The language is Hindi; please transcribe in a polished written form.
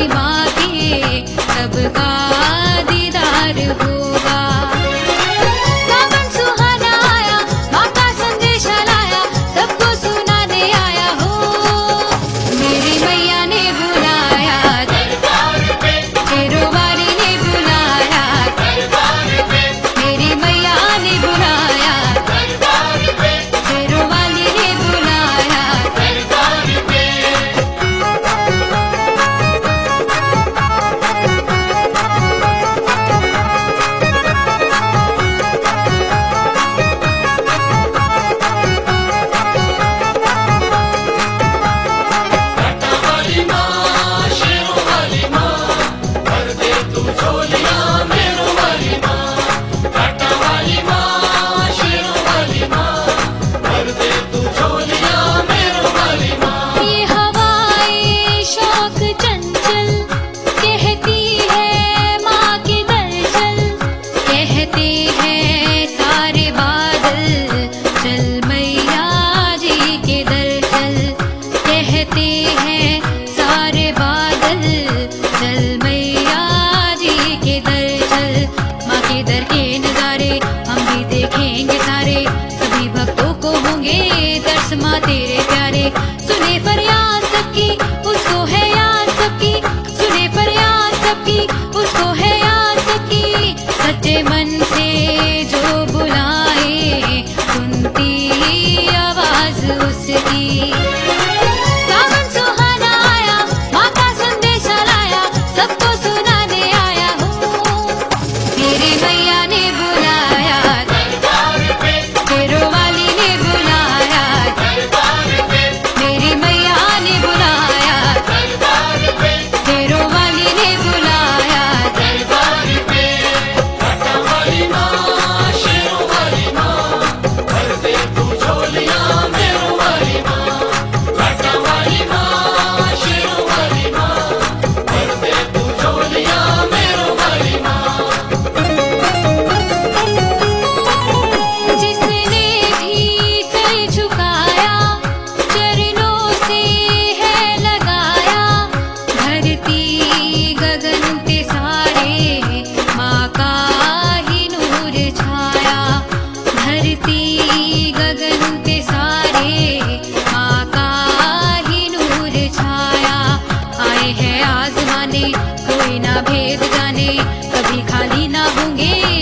मेरी माँ के सबका दीदार होगा। सावन सुहाना आया, माँ का संदेशा लाया, सबको सुनाने आया हो। मेरी मैया ने बुलाया, शेरों वाली ने बुलाया, मेरी मैया ने बुलाया, शेरों वाली ने बुलाया। ये हवाएं शौक चंचल कहती है माँ के दर्शन, कहते हैं सारे बादल चल मैया जी के दर्शन, कहते हैं सारे बादल चल मैया जी के दर्शन। माँ के दर के नजारे हम भी देखेंगे सारे, सभी भक्तों को होंगे दर्श माँ तेरे प्यारे। सुने फरियाद सबकी उसको है याद सबकी, सुने फरियाद सबकी उसको है याद सबकी। सच्चे मन से जो बुलाए सुनती आवाज उसकी। सावन सुहाना आया, माँ का संदेशा लाया, सबको सुनाने आया हो। मेरी मैया ने बुलाया, शेरों वाली ने बुलाया, मेरी मैया ने बुलाया, शेरों वाली ने बुलाया। जिसने भी सर झुकाया चरणों से है लगाया, धरती गगन पे सारे माँ का ही नूर छाया। धरती गगन पे सारे माँ का ही नूर छाया। आए हैं आजमाने कोई ना भेद जाने, कभी खाली ना होंगे